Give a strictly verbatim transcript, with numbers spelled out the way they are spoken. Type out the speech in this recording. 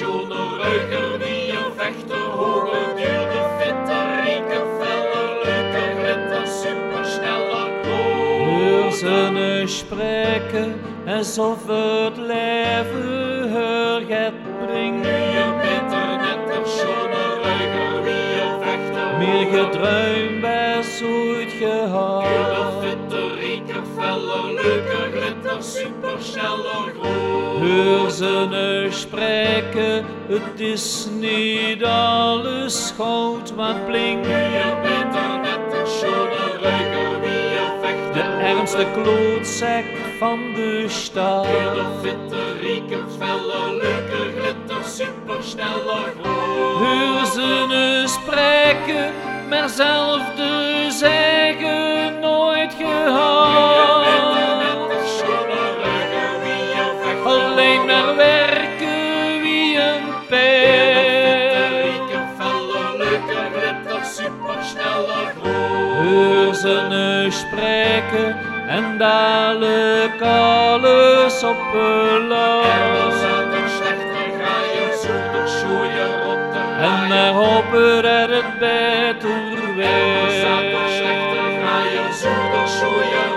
schone, ruiger, wie een vechter, hoger, duurder, fitter, rieker, feller, leuker, glitter, supersneller, Hör ze spreken alsof het leven her gaat brengen. Wie een beter, netter, schone, ruiger, wie een vechter, Meer gedruim is ooit gehad. duurder, fitter, rieker, feller, leuker, glitter, supersneller, groot. Hör ze spreken, het is niet alles goud wat blinkt. Wie een beter, netter, schone, ruiger, wie een vechter, De ernste klootzak van de stad. duurder, fitter, rieker, feller, leuker, glitter, supersneller, groot. Hör ze spreken, maar zelf de zeggen nooit gehad. Alleen maar werken wie een pijl. Hör ze spreken en dadelijk alles op een laag. En maar hopen dat het beter werd.